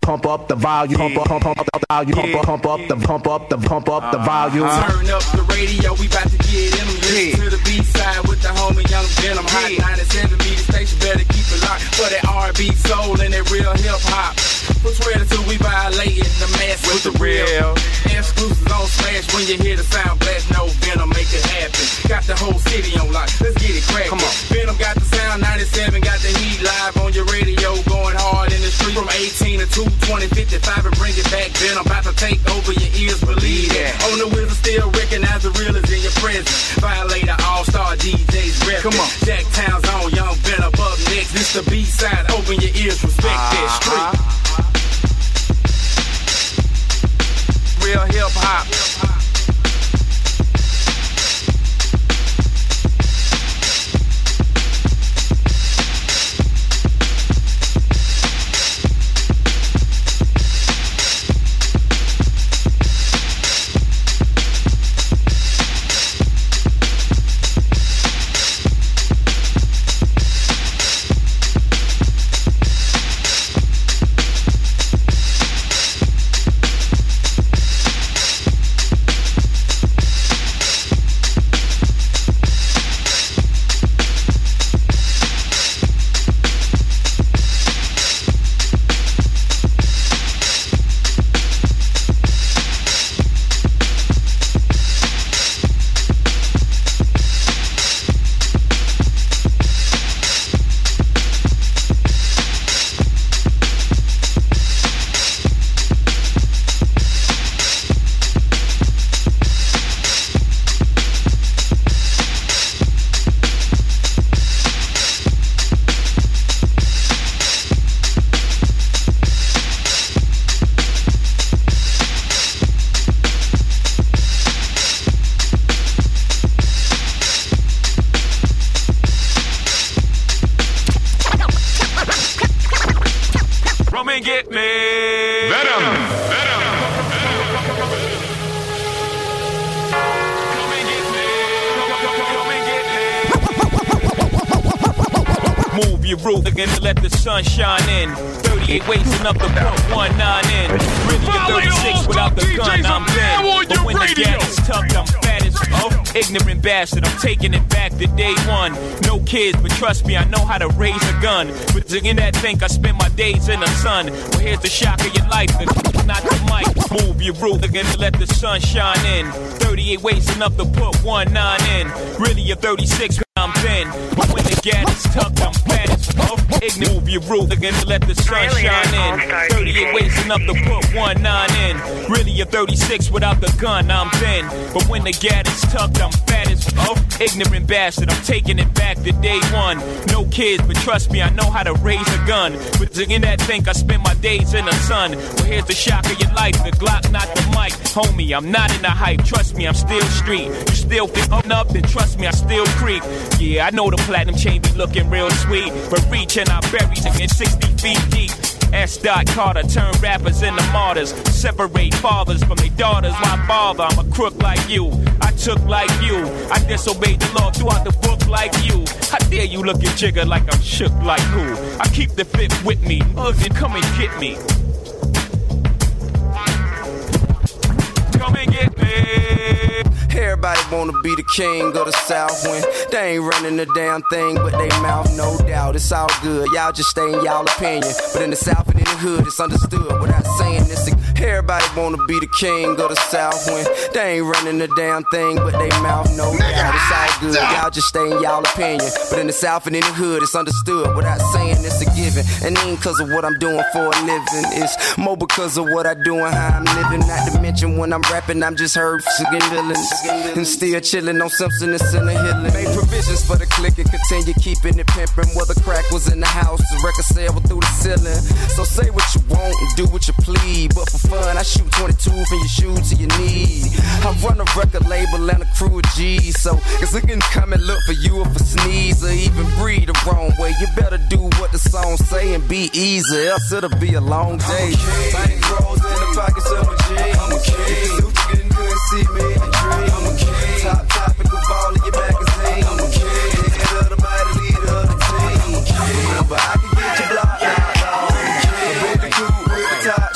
pump up the volume, pump up the volume, pump up the volume. Turn up the radio, we about to get in them. Listen to the B-side with the homie Young Venom. Hot 97 be the station, better keep it locked for that R&B soul and that real hip hop. From 12 till we violating the mass with the real. Exclusives on Smash when you hear the sound blast. No Venom, make it happen. Got the whole city on lock. Let's get it crackin'. Come on. Venom got the sound 97, got the heat live on your radio, going hard in the street from 18 to 2, 20, 55 and bring it back. Venom about to take over your ears, believe that. On the wheels still recognize the real is in your presence. Violator, all-star DJs rep. Come on. Jack Town's on, Young Venom up next. This the B-side, open your ears, respect that street. Real hip hop. Get me. Venom. Come and get me. Come and get me. Move your roof again to let the sun shine in. 38 wasting up the put 19 in. Really a 36 without the gun, I'm dead. But when the gas is tucked, I'm fat as ignorant bastard, I'm taking it back to day one. No kids, but trust me, I know how to raise a gun. But in that think I spend my days in the sun. Well, here's the shock of your life, not the mic. Move your roof again to let the sun shine in. 38 wasting up to put 19 in. Really a 36 I'm thin. But when the gas is tucked, I'm fat as ignorant. Move your roof again to let the sun shine in. 38 wasting up to put 19 in. Really a 36 without the gun, I'm thin. But when the gas is tucked, I'm fat as ignorant bastard, I'm taking it back to day one. No kids, but trust me, I know how to raise a gun. But in that think I spend my days in the sun. Well, here's the shock of your life, the Glock, not the mic. Homie, I'm not in the hype, trust me, I'm still street. You still think up, then trust me, I still creep. Yeah, I know the platinum chain be looking real sweet, but reaching our berries again 60 feet deep. S. Carter turn rappers into martyrs. Separate fathers from their daughters. Why bother? I'm a crook like you. I took like you. I disobeyed the law throughout the book like you. How dare you look at Jigga like I'm shook like who? I keep the fifth with me. Then come and get me. Come and get me. Everybody wanna be the king of the South when they ain't running the damn thing, but they mouth, no doubt. It's all good, y'all just stay in y'all opinion. But in the South and in the hood, it's understood without saying this. Everybody wanna be the king of the South when they ain't running the damn thing, but they mouth, no doubt. It's all good, y'all just stay in y'all opinion. But in the South and in the hood, it's understood without saying it's a given. And it ain't cause of what I'm doing for a living, it's more because of what I do and how I'm living. Not to mention when I'm rapping, I'm just heard singing villains. And still chillin' on Simpson and Center Hillin'. Made provisions for the click and continue keeping it pimpin'. Whether crack was in the house, the record sale through the ceiling. So say what you want and do what you please. But for fun, I shoot 22 from your shoe to your knee. I run a record label and a crew of G's. So it's looking come and look for you if a sneeze or even breathe the wrong way. You better do what the song say and be easy, else it'll be a long day. Bank rolls in the pockets of my jeans. I'm a king. You couldn't see me in the dream. I'm a king. Top topic of all of your magazines. I'm a king. Head of the mighty leader of the team. I'm a king. But I can get you blocked out. I'm a king. With the crew, with the top.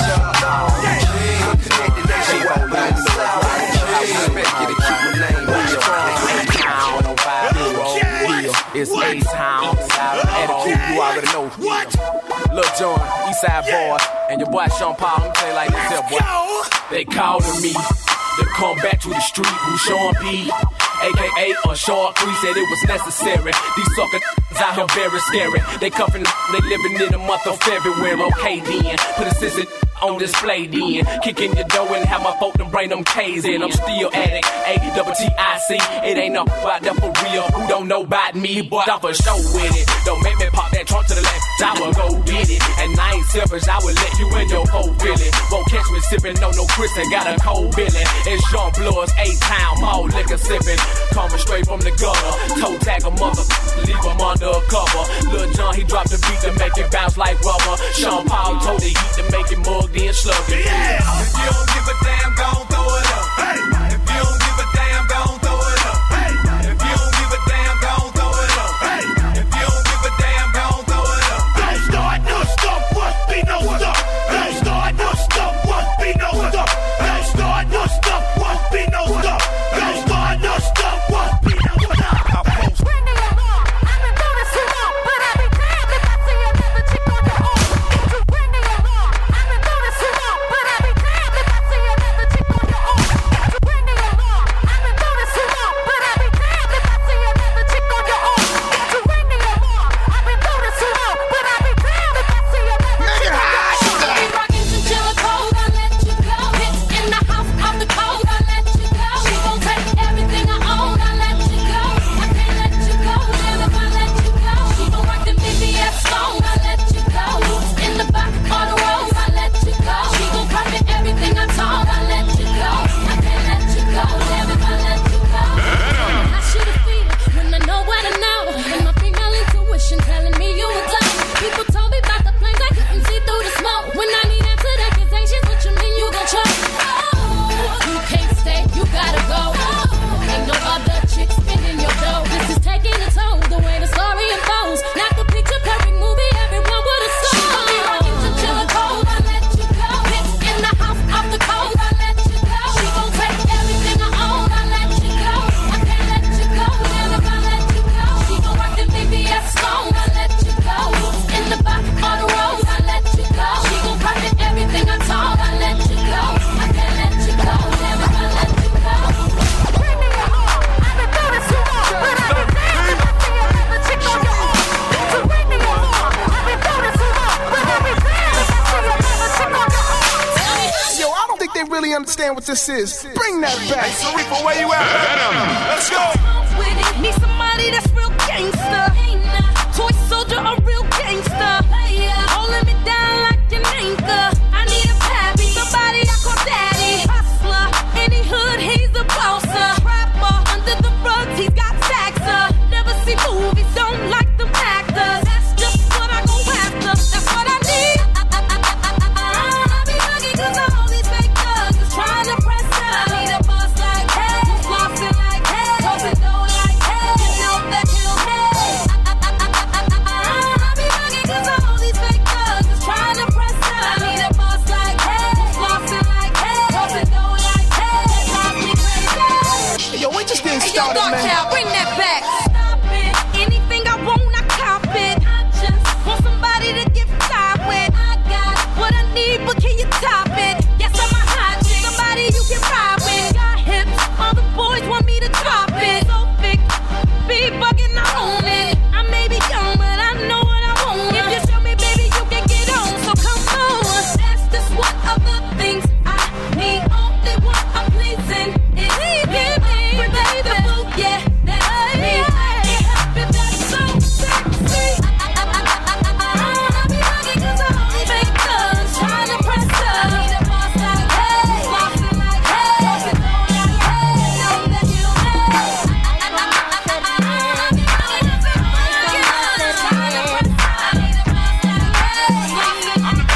Lil Jon, Eastside Boy, and your boy Sean Paul. Let me tell you like this here, boy. They calling me to come back to the street. Who Sean P, a.k.a. a short Cree, said it was necessary. These suckers out here very scary. They cuffing, they living in the month of February. Okay then, put a sister on display then. Kick in your door and have my folk and bring them K's in. I'm still addict, A-double-T-I-C. It ain't no out there for real. Who don't know about me, but I'm for sure with it. Don't make me pop that trunk to the left, I will go get it. And I ain't selfish, I will let you in your cold Billy. Won't catch me sipping on no Chris and got a cold Billy. It's Jean Blood's 8-town, all liquor sipping. Coming straight from the gutter. Toe tag a mother, leave him under a cover. Lil Jon, he dropped the beat to make it bounce like rubber. Sean Paul told the heat to make it mug, then slug it. Yeah. If you don't give a damn, gon' throw it up. Hey. If you don't give a damn, gon' throw it up. Hey. If you don't give a damn, gon' throw it up. Hey. If you don't give a damn, gon' throw it up. Don't start no stuff, must be no stuff. Don't start no stuff, must be no stuff. Don't start no stuff, must be no stuff. Don't start no stuff, must be no stuff. Understand what this is. Bring that back. Hey, Sarifa, where you at? Let's go. Need somebody that's real gangster. Toy soldier, a real gangster. Holding me down like an anchor. I need a pappy, somebody I call daddy. Hustler, any hood, he's a bosser. Rapper, under the rugs, he's got taxer. Never see movies, don't like them actors. That's just what I go after. That's what I need. I be looking 'cause all these fake thugs is trying to press up. I need a boss like hey, flossing like hey, hoping dough like hey, you know that he'll hey. I be looking 'cause all these fake thugs is trying to press up. I need a boss like hey, flossing like hey, hoping dough like hey, drive me crazy. Yo, we just getting started, Dark man. Town, bring that back. Stop it. Anything I want, I cop it. I just want somebody to get tied with. I got what I need, but can you top it? Yes, I'm a hot chick. Somebody you can ride with. Got hips, all the boys want me to drop it. So thick, be bugging, I own it. I may be young, but I know what I want. If you show me, baby, you can get on. So come on. That's just one of the things I need. Only one I'm pleasing is me, baby. Yeah, that's me. If that's so sexy. I be looking 'cause all these fake thugs trying to press up. I need a boss like hey, flossing like hey, hoping dough like hey, know that you hey. I be looking 'cause all these fake thugs trying to press up. I need a boss like hey, flossing like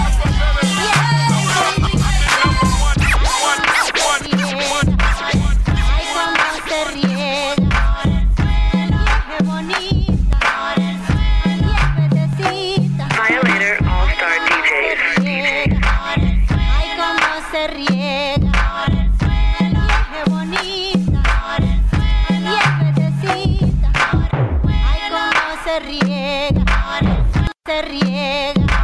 Violator All-Star DJs. Ay, cómo se riega, y es bonita, y es verdecita. Ay, cómo se riega,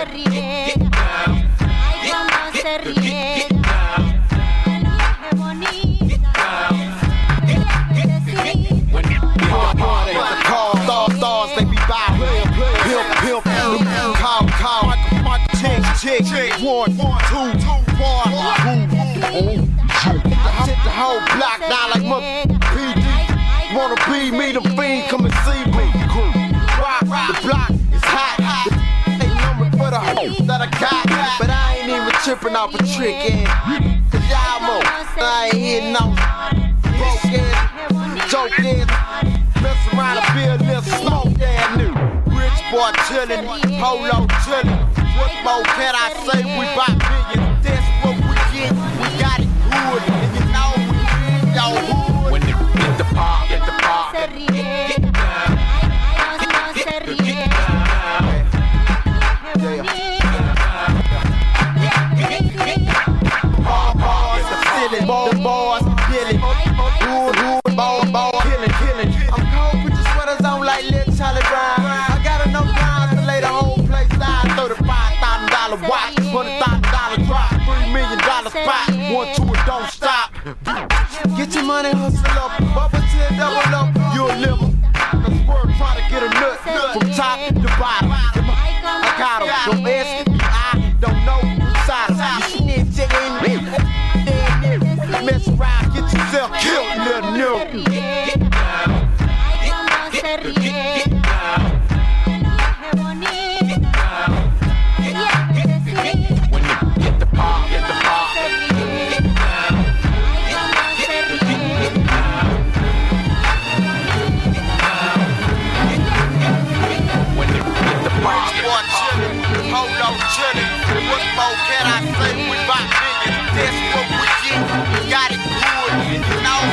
riega. Ay, cómo se riega. Stars, they be bowing. Pimp, call. Michael, chick. 1, 2, 1. Hit the whole block down like mother PD. Wanna be me, the fiend, come and see me. Rock, the block is hot. Ain't number for the hoes that I got. But I ain't even tripping off a trick, and cause y'all know I ain't hitting no broke ass, joke ass. Mess around and be a little smoke ass nigga. Rich boy chillin', polo chillin'. What more can I say? We buy millions. That's what we get. We got it good, and you know we in your hood. When they get the pop, get the pop. Se riega. Ay, cómo se riega. Boys, killing. Hood, boy, killing. I'm cold, put your sweaters on like little Charlie Brown. I got enough lines to lay the whole place down. $35,000 watch, $100,000 drop, $3 million spot. 1, 2, and don't stop. Get your money, hustle up, bubble till double up. You'll live. Cause we're trying to get a nut from top to bottom. I got him, don't ask me, I don't know who's side of you. Snitch, mess around, get yourself killed, little nigga. Ay, cómo se riega. When they get the pop, get the pop. When they get the pop, Boy, chillin', hold on, chillin'. What more can I say? We buy millions, that's what we get. We got it good, and you know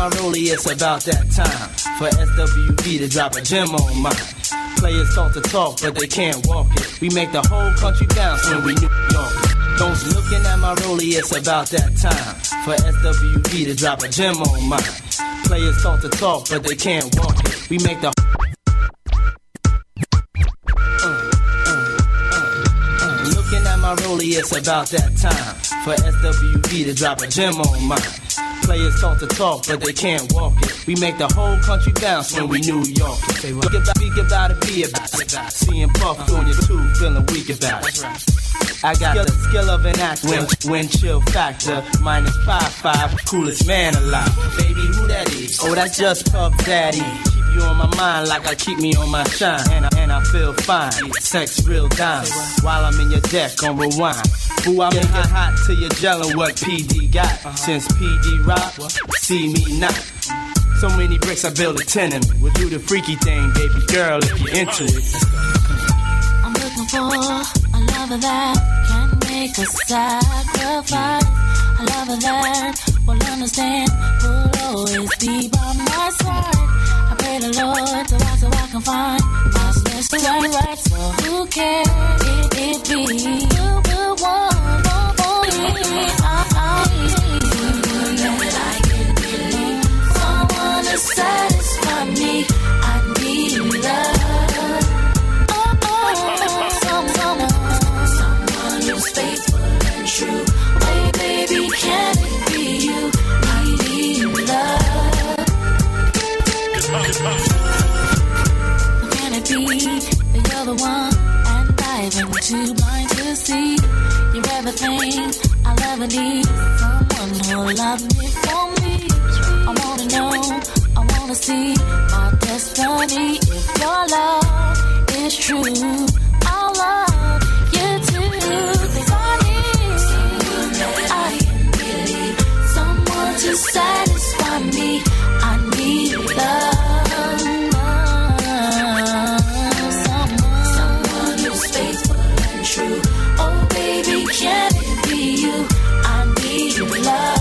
my rollie, it's about that time for SWV to drop a gem on mine. Players talk to talk, but they can't walk it. We make the whole country bounce when we New York it. Don't looking at my rollie, it's about that time for SWV to drop a gem on mine. Players talk to talk, but they can't walk it. We make the looking at my rollie, it's about that time for SWV to drop a gem on mine. Players talk to talk, but they can't walk it. We make the whole country bounce when we New York it. Speak about it, be about it. Seeing Puff on your two, feeling weak about it. I got the skill of an actor, wind chill factor, -5.5, coolest man alive. Baby, who that is? Oh, that's just Puff Daddy. Keep you on my mind like I keep me on my shine. And I feel fine, sex real dimes. While I'm in your deck on rewind. Ooh, I make it hot till you're gelling what PD got. Since PD rock, see me not. So many bricks, I build a tenement. We'll do the freaky thing, baby girl, if you're into it. I'm looking for a lover that can make a sacrifice. A lover that will understand, will always be by my side. I pray the Lord so I can find what's best for right. So who cares if it be you will want for me? Someone to satisfy me. I need love. Someone who's faithful and true. Hey baby, can it be you? I need love. Can it be that you're the one and I've been too blind to see? You're everything I'll ever need. Someone who'll love me for me. I wanna know, I wanna see my destiny. If your love is true, I'll love you too. 'Cause I need someone to satisfy me. I need love. Someone who's faithful and true. Oh baby, can it be you? I need love.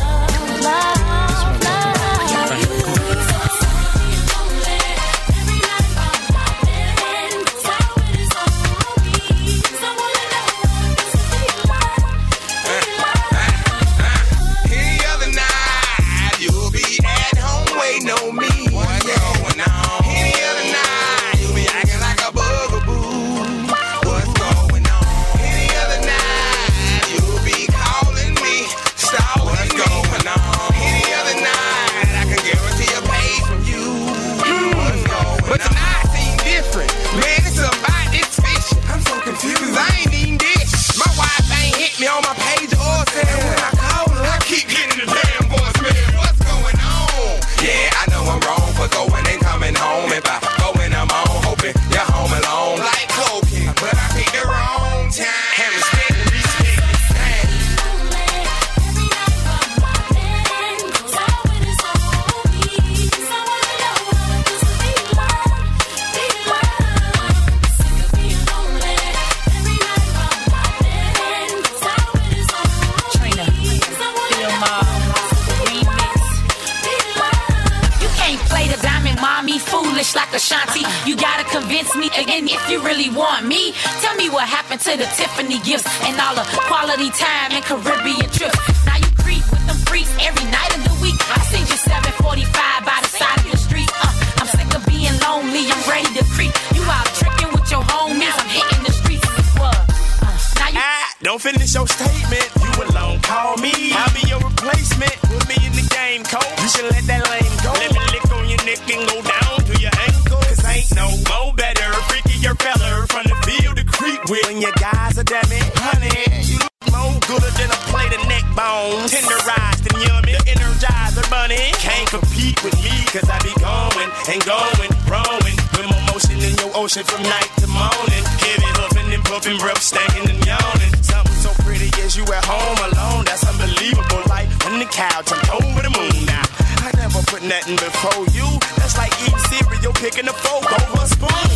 To the Tiffany gifts and all the quality time and Caribbean trips. Now you creep with them freaks every night of the week. I seen you 7:45 by the side of the street. I'm sick of being lonely. I'm ready to creep. You out tricking with your homies. I'm hitting the streets. Now you don't finish your statement. You alone, call me. I'll be your replacement. Put me in the game, coach. You should let that lane go. Let me lick on your neck and go down to your ankle. 'Cause ain't no more better, freakier fella from the field to creep with. When your guys are damn it, honey, you look more gooder than a plate of neck bones. Tenderized and yummy, energizer bunny. Can't compete with me 'cause I be going and going, growing. With more motion in your ocean from night to morning. Heavy huffing and puffing, breath stankin' and yawning. Something so pretty as you at home alone. That's unbelievable. Like when the cow jumped over the moon. Now I never put nothing before you. That's like eating cereal, picking a fork over a spoon.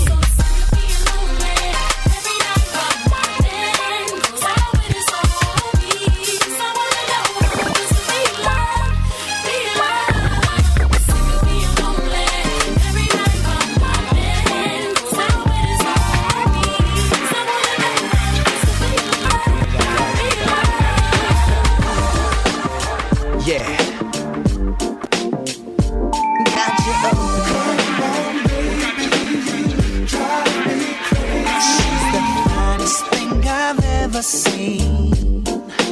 Yeah. Got you She's the finest thing I've ever seen.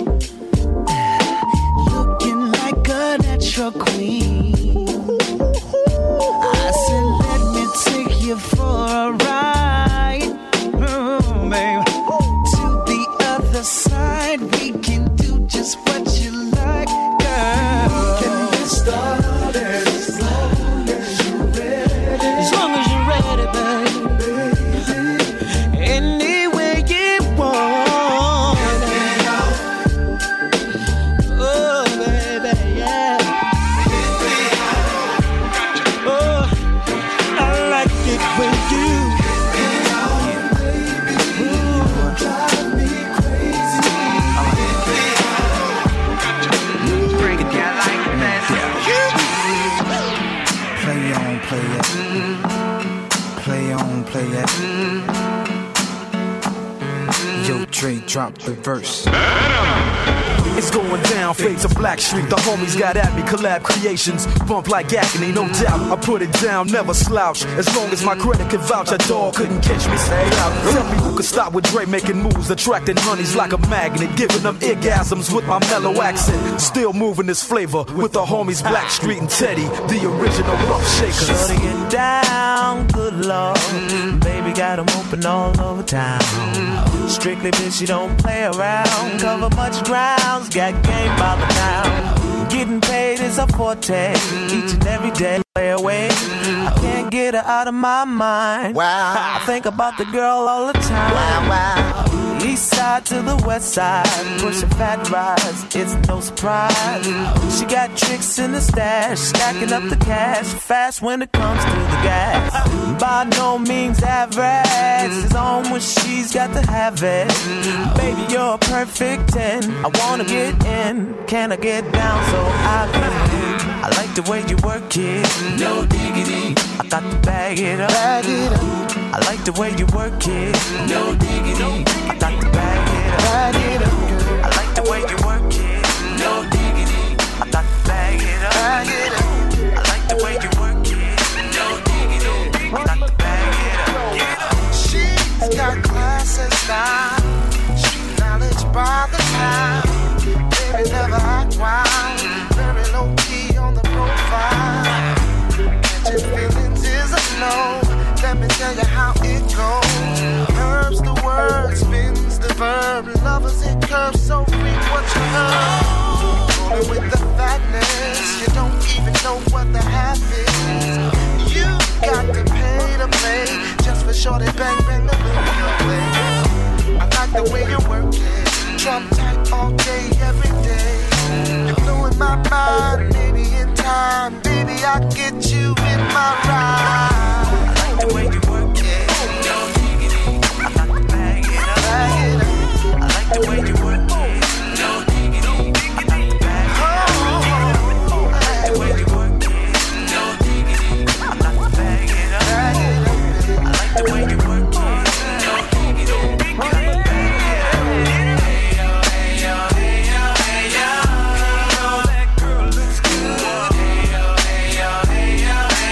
Looking like a natural queen. I said, let me take you for a ride, babe. To the other side, we can do just what you like, girl. Can get started as long as you're ready. As long as you're ready, baby. Any way you want. Oh, baby, yeah. Oh, I like it when you. Play it. Yo, Dre, drop the verse. It's going down, fade to Black Street. The homies got at me, collab creations. Bump like agony, no doubt. I put it down, never slouch. As long as my credit can vouch, a dog couldn't catch me. Stay out. Tell me who could stop with Dre making moves, attracting honeys like a magnet, giving them orgasms with my mellow accent. Still moving this flavor with the homies Black Street and Teddy, the original rough shakers. Shutting it down, good lord. Baby got them open all over town. Strictly bitch, you don't play around. Cover much ground. Got game by the town. Getting paid is a forte. Each and every day, play away. I can't get her out of my mind. Wow. I think about the girl all the time. Wow, wow. East side to the west side, pushing fat rides, it's no surprise. She got tricks in the stash, stacking up the cash, fast when it comes to the gas. By no means average, it's on when she's got to have it. Baby, you're a perfect 10, I wanna get in, can I get down so I can? I like the way you work it, no diggity, I got to bag it up. Bag it up. I like the way you work it, no diggity, I got to bag it up. Bag it up. I like the way you work it, no diggity, I got to bag it up. Bag it up. I like the way you work it, no diggity, I got to bag it up. She's got class and style, street knowledge by the time. Baby never act wild, very low key on the profile. Catching feelings is a no. Let me tell you how it goes. Herbs the word, spins the verb. Lovers it curves so free what you heard. Rolling with the fatness, you don't even know what the half is. You got to pay to play, just for shorty bang bang the way. I like the way you work it, drum tight all day, every day. You're blowing my mind, maybe in time, baby I get you in my ride. The way you work it, no diggity, I got to bag it up. Bag it up. I like the way you work it, no diggity, I got to bag it up. I like the way you work it, no diggity, I got to bag it up. I like the way you work it, no diggity, I got to bag it up. Hey yo, hey yo, hey yo, hey yo, that girl looks good. Hey yo, hey yo, hey yo, hey yo.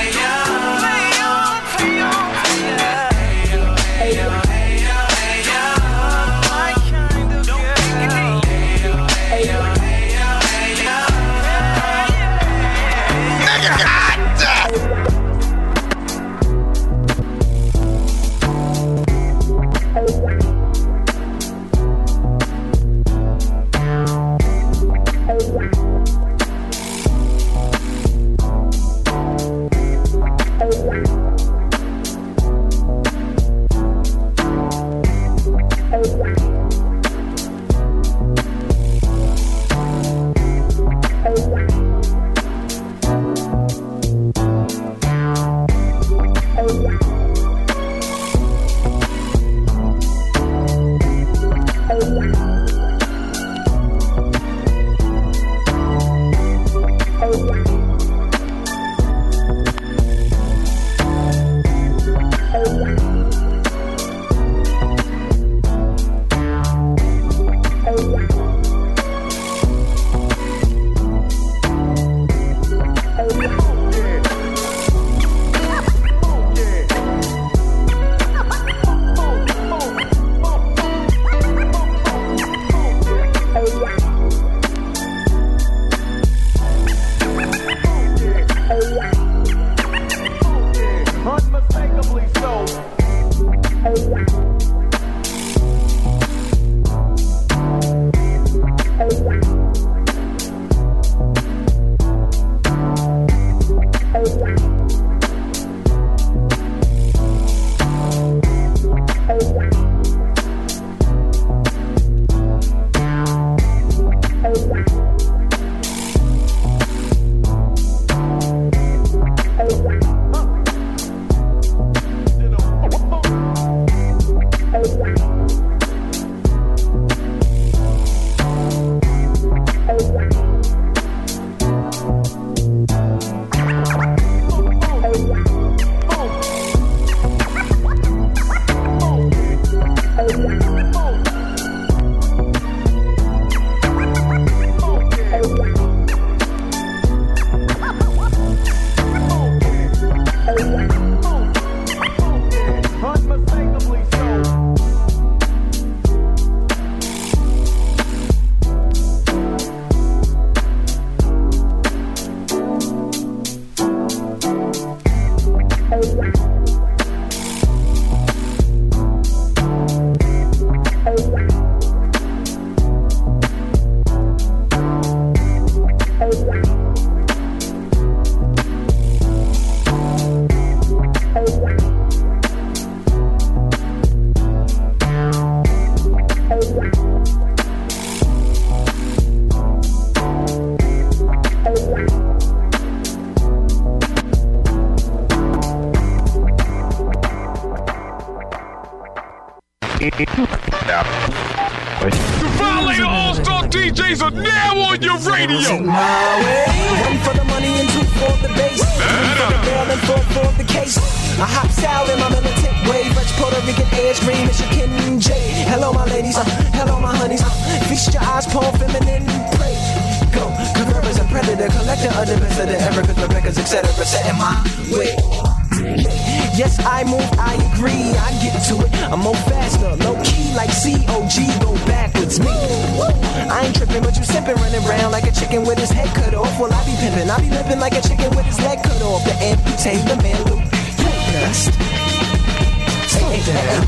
The Violator All-Star DJs are now on your radio. One for the money and two for the bass. Three for the bail and four for the case. I hop style in my militant way. French, Puerto Rican, edge, green, Michigan, J. Hello, my ladies. Hello, my honeys. Feast your eyes, palm, feminine, pray. Go, Converber's a predator, collector of the best of the ever, cause Rebecca's, etc. Setting my way. Yes, I move, I agree, I get to it. I'm more faster, low key like COG, go backwards, me. I ain't tripping, but you sipping, running around like a chicken with his head cut off. Well, I be pimping, I be limping like a chicken with his leg cut off. The amputate, the man loop, dust. Stay down.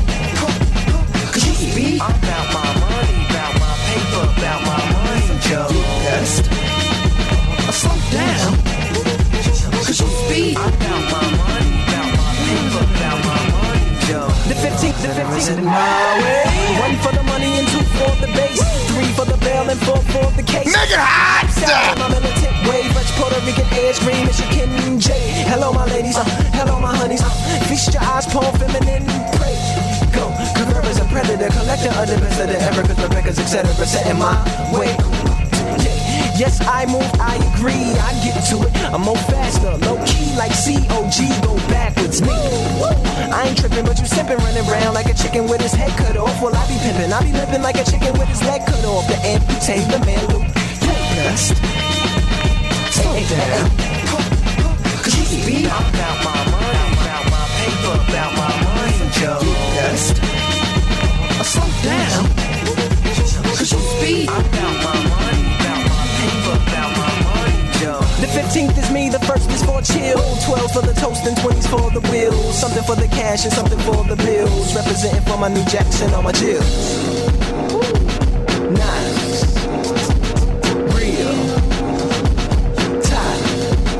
I'm about my money, about my paper, about my money, Joe. Dust. Slow down. Cause you speed. I'm about my money. The 15th in my way. One for the money and two for the base. Three for the bail and four for the case. Make it hot! My militant way. French, Puerto Rican, edge, green, Michigan, J. Hello, my ladies. Hello, my honeys. Feast your eyes, palm, feminine, pray. Go. Converber's a predator, collector of the best of the ever, cause Rebecca's, etc. Setting my way. Yes, I move, I agree, I get to it. I'm more faster, low key like COG, go backwards, me. I ain't tripping, but you sipping, running around like a chicken with his head cut off. Well, I be pimping, I be limping like a chicken with his leg cut off. The amputate, the man loop, dust. Stay down. Cause you speed. I'm about my money, about my paper, about my money, Joe. Dust. Slow down. Cause you speed. I'm about my money. The 15th is me, the first is for chill. 12 for the toast and 20s for the wheels. Something for the cash and something for the bills. Representing for my new Jackson on my jills. Nice. Real. Tight.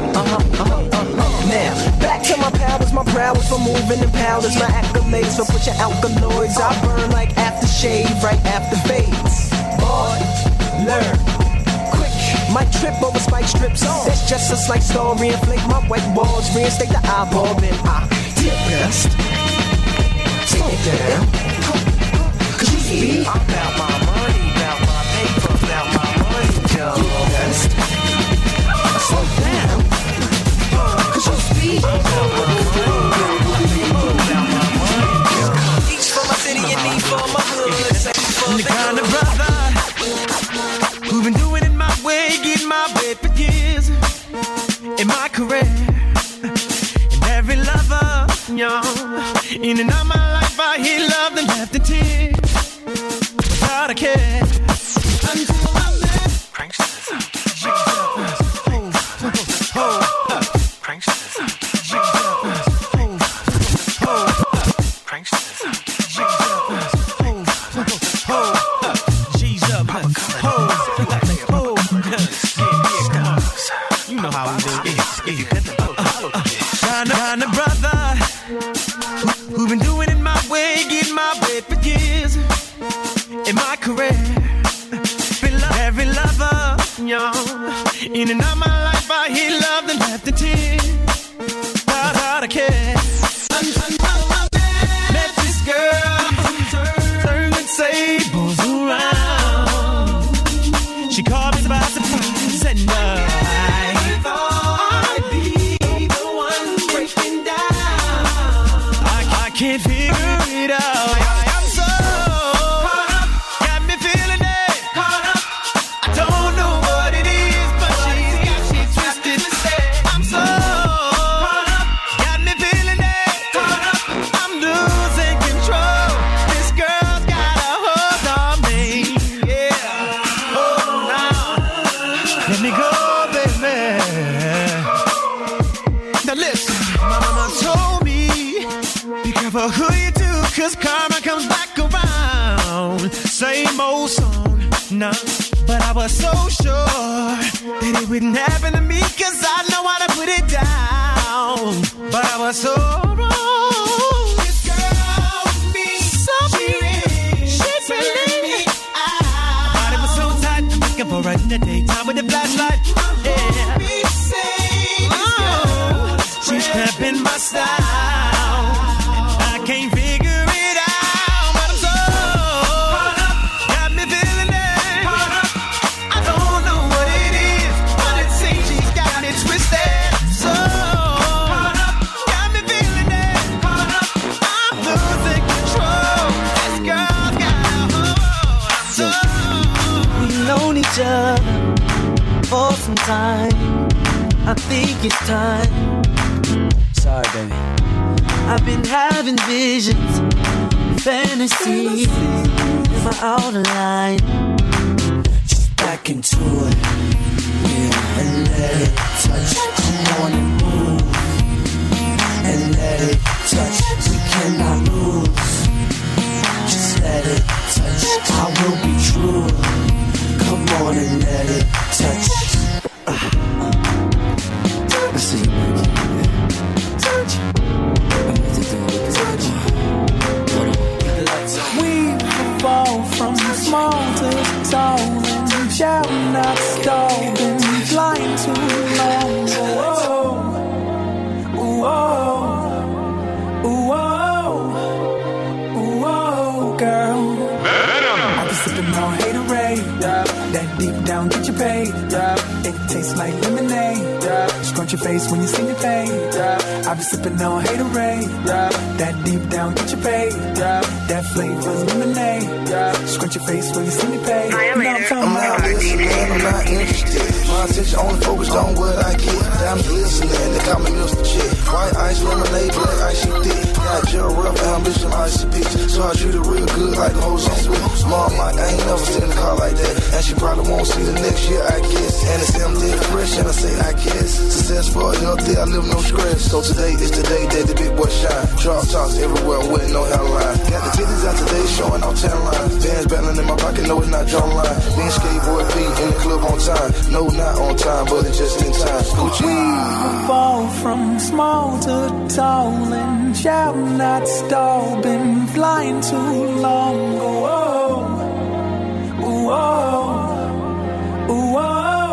Now, back to my powers. My prowess for moving and powders. My accolades for pushing alkaloids. I burn like aftershave right after fades. Boy, learn. Might trip over spike strips. That's just a slight story. Inflate my white walls. Reinstate the eyeball. Then I dip dust. Take it down. Cause you speed. I'm about my money. About my paper. About my money. Joe. Dust. Slow down. Cause you speed. I'm about my money. About my money. Joe. Each for my city and me for my hood. Second for the kind of brother who been doing it my way, getting my way for years in my career. And every lover, young, in and out my life, I hear love and left in tears. Without a care, until I met pranksters. Kind of brother who been doing it my way, getting my way for years in my career. Been every lover, young, in and out my life, I hear love and left in tears. Without a care. Met this girl, turned and sables around. She called me by surprise and can't figure it out. I'm so caught up, got me feeling it. Caught up, I don't know what it is, but she's got me twisted. I'm so caught up, got me feeling it. Caught up, I'm losing control. This girl's got a hold on me. Yeah, oh now, let me go, baby. Now listen, my mama told me, be careful who you do, cause karma comes back around. Same old song, nah, but But I was so sure that it wouldn't happen to me, 'cause I know how to put it down. But I was so wrong. This girl was me. So she really. My body was so tight, I'm looking for her in the daytime with the flashlight. Yeah. She's cramping my style. I can't figure it out, but I'm so got me feeling it. I don't know what it is, but it seems she's got me twisted. So got me feeling it. I'm losing control. This girl's got a hold. We've known each other for some time. I think it's time. Sorry, baby. I've been having visions, fantasies in my outer line. Just back into it, yeah, and let it touch. Come on and move, and let it touch. We cannot lose. Just let it touch. I will be true. Come on and let it touch. Let's see you work. We fall from small to tall and shall not stall. Been flying too long. Whoa, whoa, whoa, whoa, girl. I be sipping on haterade. That deep down get you paid. It tastes like lemonade. Scrunch your face when you see me paid. I be sipping on haterade. That deep down get you paid. That flavor's lemonade. Scrunch your face when you see me paid. I'm not listening, I'm not interested. My attention only focused on what I get. I'm listening, they call me Mr. Chick. White ice, lemonade, black ice, she thick. Got Gerald rough ambition, icy peach. So I treat her real good like the whole song with. Mom, like, I ain't never seen a car like that. And she probably won't see the next year, I guess. And it's them dead fresh, and I say, I guess. Successful, healthy, I live no stress. So today is the day that the big boy shine. Drop tops everywhere with no hairline. Got the titties out today showing off 10 lines. Bands battling in my pocket, no, it's not drum line. Being skateboard feet in the club on time. No, not on time, but it's just in time. Gucci. We will fall from small to tall and shall not stall. Been flying too long. Whoa, whoa, whoa,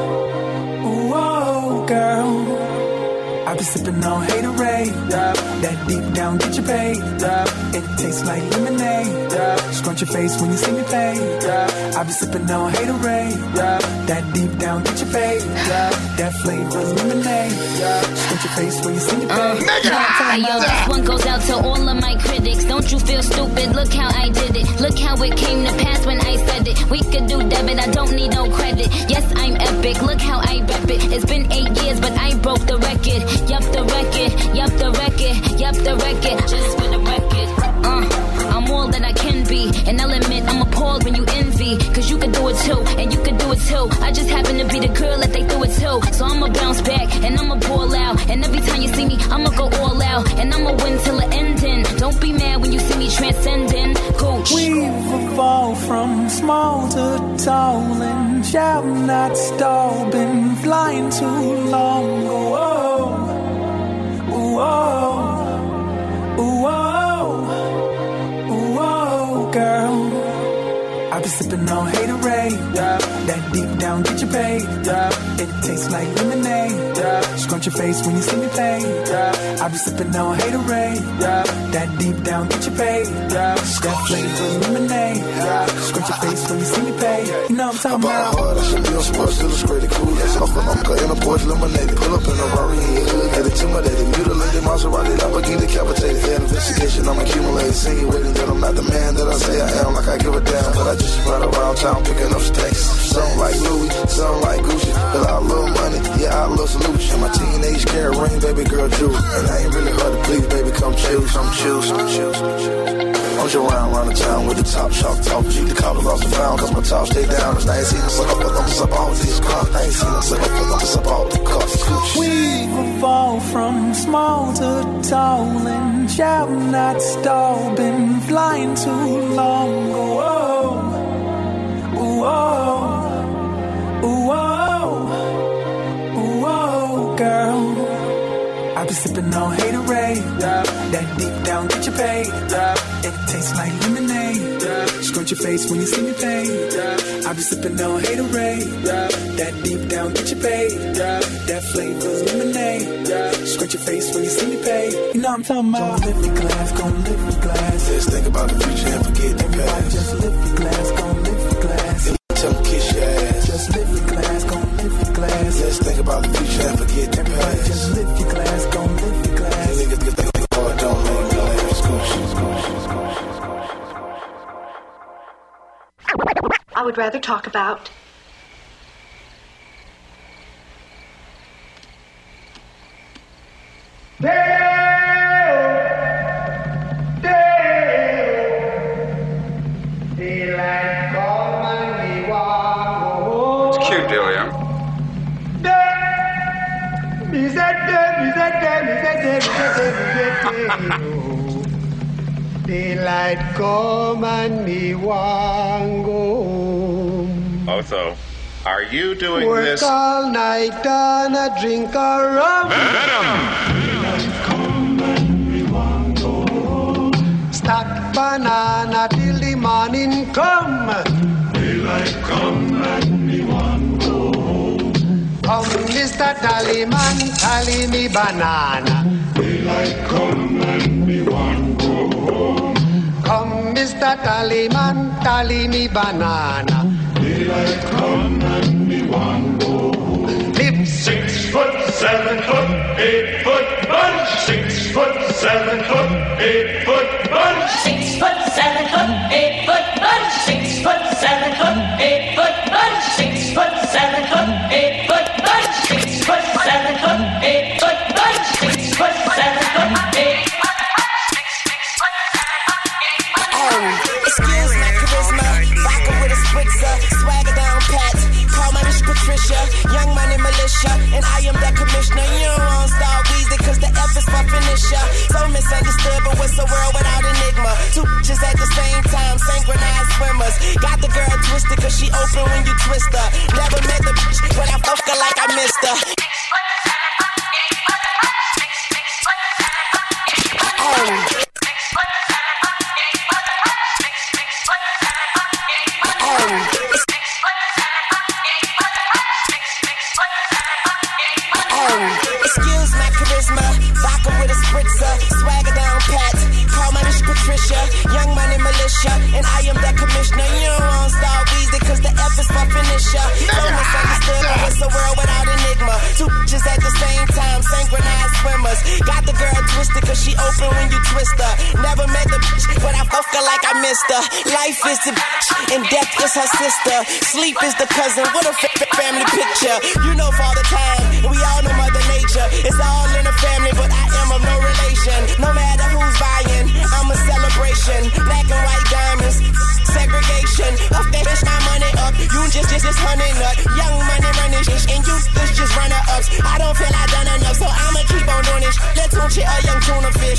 whoa, girl. I be sipping on haterade. That deep down get you paid. It tastes like lemonade. Scrunch your face when you see me paid. I be sipping on haterade. That deep down get you paid. That flavor's lemonade. Scrunch your face when you see me paid. Hey yo, this one goes out to all of my critics. Don't you feel stupid? Look how I did it. Look how it came to pass when I said it. We could do debit, I don't need no credit. Yes, I'm epic. Look how I rep it. It's been 8 years, but I broke the record. Yup, the record. Yup, the record. Yup, the record. Just for the record. I'm all that I can be, and I'll admit I'm appalled when you envy. 'Cause you could do it too, and you could do it too. I just happen to be the girl that they threw it to. So I'ma bounce back, and I'ma ball out. And every time you see me, I'ma go all out. And I'ma win till the ending. Don't be mad when you see me transcending. Coach. We will fall from small to tall and shall not stall. Been flying too long. Whoa, whoa, whoa, whoa, girl. I be sipping on haterade. That deep down get you paid. It tastes like lemonade. Scrunch your face when you see me paid. I be sipping on haterade. That deep down get you paid. That flavor lemonade. Scrunch your face when you see me paid. You know what I'm talking about? Hard, I should be on sports, illustrated, cool. That's off and I'm cutting a Porsche lemonade. Pull up in a Rari in your hood, get intimidated. Mutilated, Maserati, Lamborghini, decapitated. Fair investigation, I'm accumulating. Insinuating that I'm not the man that I say I am. Like I give a damn, but I just ride around town picking up stacks. Some like Louis, some like Gucci. But I love money, yeah, I love solution. My teenage carrot ring, baby girl, jewel. And I ain't really hard to please, baby, come choose, come choose, come choose, come choose. I'm just around the town with the top shelf top. Cheat the collar off the ground, cause my top stay down. I ain't seen them suck up, but I'm up all these cars. I ain't seen them suck up, but I'm up all the cars. We will fall from small to tall and shall not stall. Been flying too long. Whoa, whoa, girl. I be sipping on haterade. That deep down get you paid. It tastes like lemonade. Scrunch your face when you see me pay. I be sipping on haterade. That deep down get you paid. That flavor's lemonade. Scrunch your face when you see me pay. You know what I'm talking about? Gon' lift your glass, gon' lift your glass. Just think about the future and forget the past. Just lift your glass, gon' lift your glass. Tell them kiss your ass. Just lift your glass, gon' lift your glass. Just think about the future and forget the past. Just lift your glass, gon' lift your glass. Niggas think hard, don't make me laugh. I would rather talk about It's cute, Delia. Daylight come and me want go home. Otho, are you doing Work this? all night and a drink a rum. Daylight come and me want go home. Stack banana till the morning come. Daylight come and me want go home. Come, Mr. Tallyman, tally me banana. Daylight come and me want go home. Come, Mr. Tallyman, tally me banana. Daylight come and me want go home. Live 6 foot, 7 foot, 8 foot bunch. 6 foot, 7 foot, 8 foot bunch. 6 foot, 7 foot, 8 foot bunch. 6 foot, 7 foot, 8 foot bunch. 6 foot, 7 foot, 8 foot bunch. 6 foot, 7 foot, 8 foot bunch. 6 foot, 7 foot, 8. Excuse my charisma, vodka with a spritzer, swagger down pat. Call my Miss Patricia, young money militia, and I am the commissioner. You don't want to start Weezy, cause the F is my finisher. So misunderstood, but what's the world without enigma? Two bitches at the same time, synchronized swimmers. Got the girl twisted, cause she open when you twist her. Never met the bitch, but I fuck her like I missed her. Excuse my charisma, vodka with a spritzer, swagger down pat. Call my Miss Patricia, young money militia, and I am the commissioner. You don't want to start Weezy, cause the F is my finisher. So misunderstood, but what's the world without enigma? Two bitches at the same time, synchronized swimmers. Got the girl twisted, cause she open when you twist her. Never met the bitch, but I fuck her like I missed her. Life is the bitch, and death is her sister. Sleep is the cousin, what a family picture. You know Father Time, and we all know Mother Nature. It's all in the family, but I am of no relation. No matter who's buying, I'm a celebration. Black and white diamonds, segregation. Up that bitch, my money up. You just honey nut. Young money running shit, and you just runner ups. I don't feel I done enough, so I'ma keep on doing this. Let's tune shit a young tuna fish.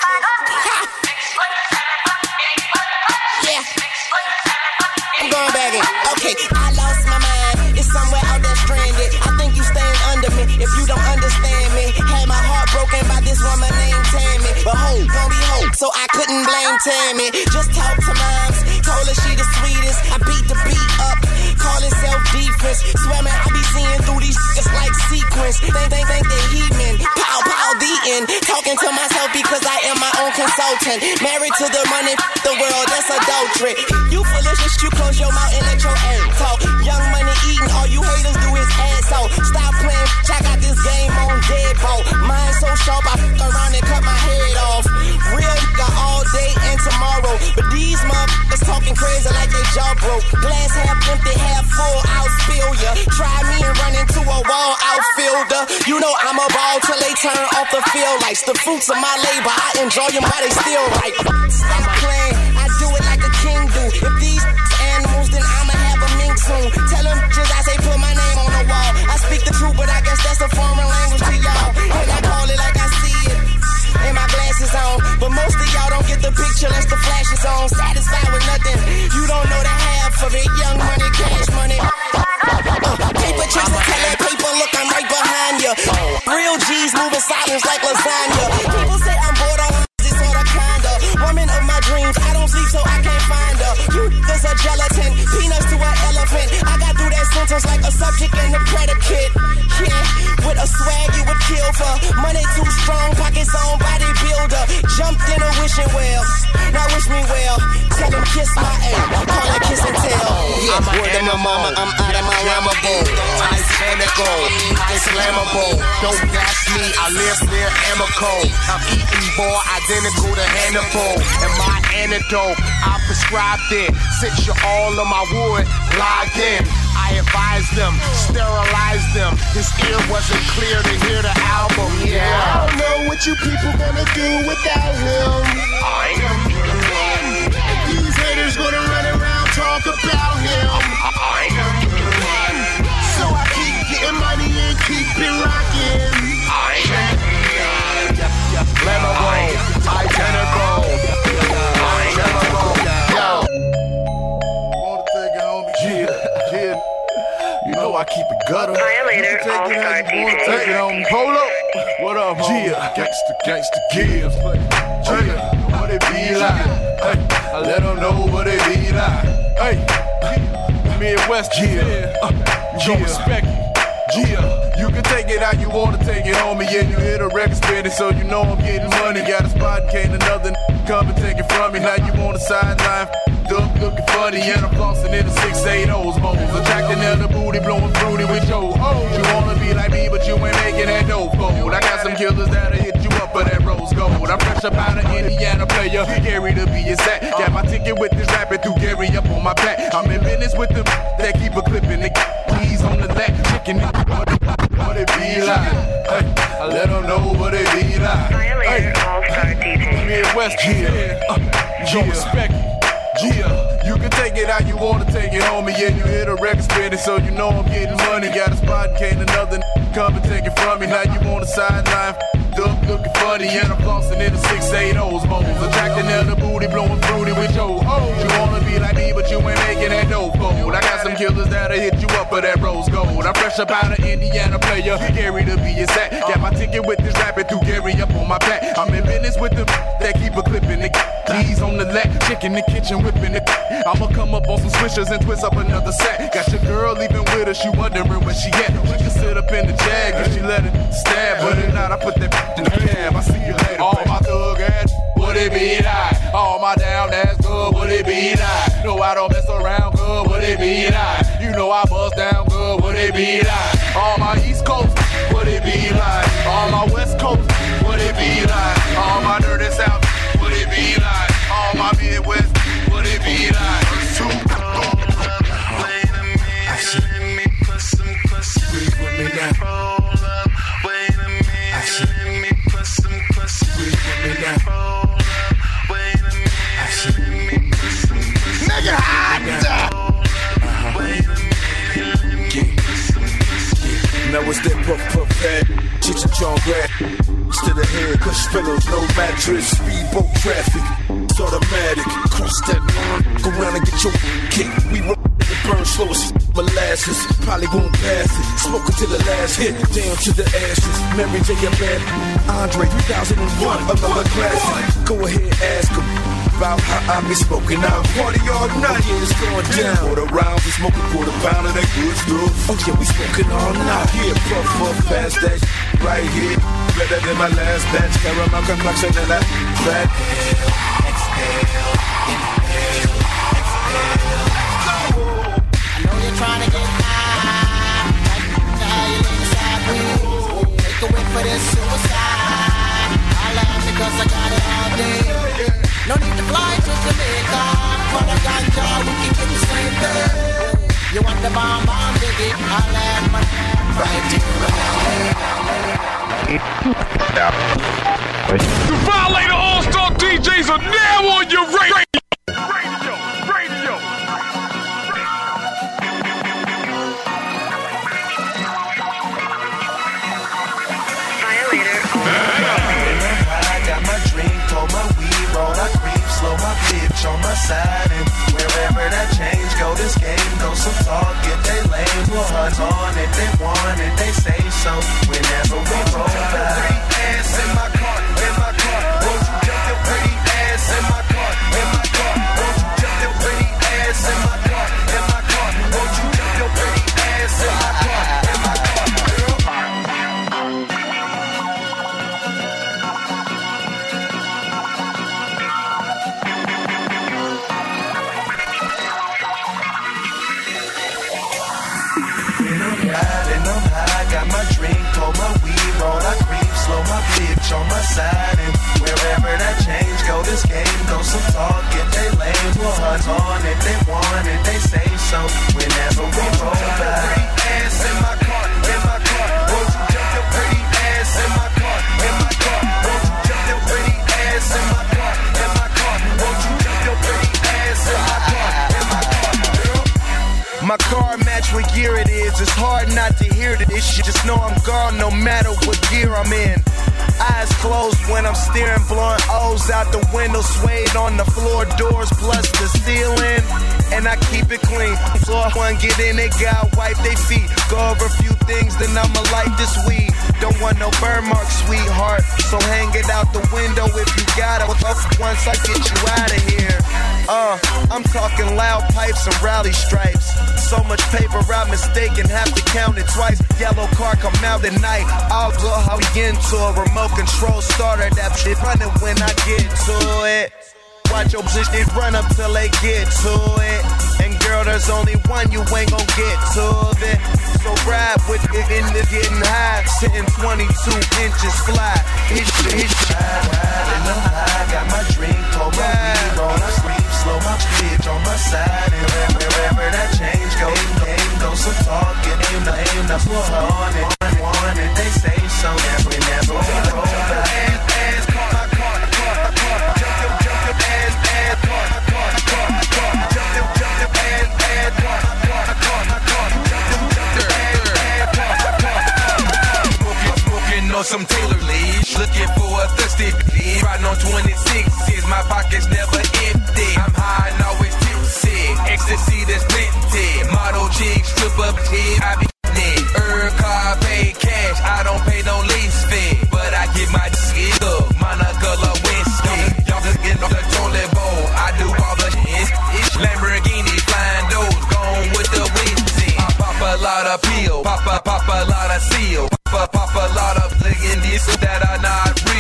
Yeah. I'm going back in. Okay, I lost my mind. It's somewhere out there stranded. I think you staying under me if you don't understand me. Had my heart broken by this woman named Tammy. But hope, gon' be hope, so I couldn't blame Tammy. Just talk to moms, told her she the sweetest. I beat the beat up, call it self-defense. Swear man, I be seeing through these shits like sequence. Think they heathen. Pow, the end. Talking to myself because I am my own consultant. Married to the money, the world, that's adultery. You foolish, you close your mouth and let your ass talk. Young money eating, all you haters do is ass off. Stop playing, I got this game on deadbolt. Mine so sharp, I fuck around and cut my head off. Real nigga all day and tomorrow. But these motherfuckers talking crazy like they jaw broke. Glass half empty, half full, I'll spill ya. Try me and run into a wall outfielder. You know I'm a ball till they turn off the field lights. The fruits of my labor, I enjoy them while they still right. Stop playing, I do it like a king do. If these animals, then I'ma have a mink soon. Tell them just I say put my name on the wall. I speak the truth, but I guess that's a foreign language to y'all. And I call it like I see it. And my glasses on, but most of y'all don't get the picture unless the flash is on. Satisfied with nothing, you don't know the half of it. Young money, cash money. Paper chasing, tell that paper, look, I'm right behind you. smooth as silence like lasagna. People say I'm bored on this sorta kinda. Woman of my dreams, I don't sleep so I can't find her. You niggas are gelatin, peanuts to an elephant. I got through that sentence like a subject and a predicate. Yeah, with a swag you would kill for. Money too strong, pockets on bodybuilder. Jumped in a wishing well, now wish me well. Tell him kiss my ass, call it kiss and tell. Yeah, word to my mama, I'm out of my rhymeable. Identical, Islamable. Don't gas me, I live near Amico. I'm eating boy, identical to Hannibal. And my antidote, I prescribed it. Since you're all on my wood, logged in. I advised them, sterilized them. His ear wasn't clear to hear the album, yeah. I don't know what you people gonna do without him. I am one. These haters gonna run around talk about him. I am one. So I keep getting money and keep it rocking. I am Lemon, identical. You know I keep it gutter. Violator, all-star DJ. Hold up. What up, Gia? Gangsta gives. Gia, what it be like? Hey, I let them know what it be like. Hey, Midwest Gia. You gon' respect it. Gia, you can take it how you wanna take it, homie. Yeah, you hear the record spinning, so you know I'm getting money. Got a spot, can't another come and take it from me. Now you on the sideline, up looking funny, and I'm flossing in the 680s modes. Attracting other booty, blowing fruity with your hoes. You wanna be like me, but you ain't making that dope fold. I got some killers that'll hit you up for that rose gold. I'm fresh up out of Indiana player, Gary to be exact. Got my ticket with this rapping through Gary up on my back. I'm in business with them that keep a clipping the keys on the lap, chicken it. What it be like? Hey, I let them know what it be like. Violator, all-star DJ. Midwest Gia, you respect it. Gia, you can take it how you wanna take it, homie. Yeah, you hear the record spinning, so you know I'm getting money. Got a spot, can't another come and take it from me. Now you on the sideline, up looking funny, and I'm flossing in the 680s modes. Attracting other booty, blowing fruity with your hoes. You wanna be like me, but you ain't making that dope fold. I got some killers that'll hit you up for that rose gold. I'm fresh up out of Indiana player, Gary to be exact. Got my ticket with this rapping through Gary up on my back. I'm in business with them that keep a clipping the keys on the lap, chicken the kitchen, whipping it. I'ma come up on some swishers and twist up another sack. Got your girl even with her, she wondering where she at. She can sit up in the Jag if she let it stab. But if not, I put that in the cab. I see you later. All my thug ass, would it be like? All my down ass good, would it be like? No, I don't mess around good, would it be like? You know I bust down good, would it be like? All my East Coast, would it be like? All my West Coast, would it be like? All my dirty South, would it be like? All my Midwest, would it be like? Wait a minute, let me put some pussy with me now. Wait a minute, let me put some pussy with me now. Wait a minute, let me put some pussy. Nigga hot! Wait a minute, let me put some pussy. Now it's that puff pad, chitch and John Grant. To the head, cush pillows, no mattress, speedboat traffic, it's automatic. Cross that line, go round and get your kick. We run and burn slow as molasses. Probably won't pass it. Smoking till the last hit, down to the ashes. Mary J. Band, Andre 2001, another classic. Go ahead, ask him about how I be smoking out. Party all night, yeah, it's going down. Quarter rounds, we smoking quarter pound of that good stuff. Oh yeah, we smoking all night. Here, puff, pass that right here. Better than my last batch. Caramel complexion and that fat. Exhale, inhale, exhale. I know you're trying to get high. Now you're inside me. Take a whip for this suicide. I laugh because I got it all day. No need to fly to Jamaica. For the ganja, we can get the same thing. You want the bomb, diggy? I laugh my right here. The Violator All-Star DJs are now on your radio. Violator I got my drink, pull my weed, roll my creep, slow my bitch on my side, and wherever that change go, this game goes some talk, get they lame, put hugs on if they want it, they say so. Whenever we roll by. know I'm gone no matter what gear I'm in. Eyes closed when I'm steering, blowing O's out the window, swayed on the floor, doors plus the ceiling. And I keep it clean. Floor one, get in it, gotta wipe they feet. Go over a few things, then I'ma light this weed. Don't want no burn marks, sweetheart. So hang it out the window if you got it. Once I get you out of here. I'm talking loud pipes and rally stripes. So much paper I mistaken, have to count it twice. Yellow car come out at night. I'll go how we get into a remote control starter. That shit running when I get to it. Watch your position run up till they get to it. And girl, there's only one you ain't gon' get to it. So ride with it in the getting high. Sitting 22 inches fly. Riding up high, got my drink, pull my weed on my sleeve, slow my bitch on my side. And wherever that change goes, game goes some talking. Aim the floor on it, one it. They say so, never on some Taylor leaves, looking for a thirsty bitch. Riding on 26s, my pockets never empty. I'm high and always tipsy, ecstasy that's plenty. Model chicks, strip up head, I be neck. Car, pay cash, I don't pay no lease fee, but I get my shit up, Monica Lewinsky. Y'all just get off the toilet bowl, I do all the shit. Lamborghini flying doors, gone with the winds in. I pop a lot of peel, pop a lot of seal. Pop a lot of in this that are not real.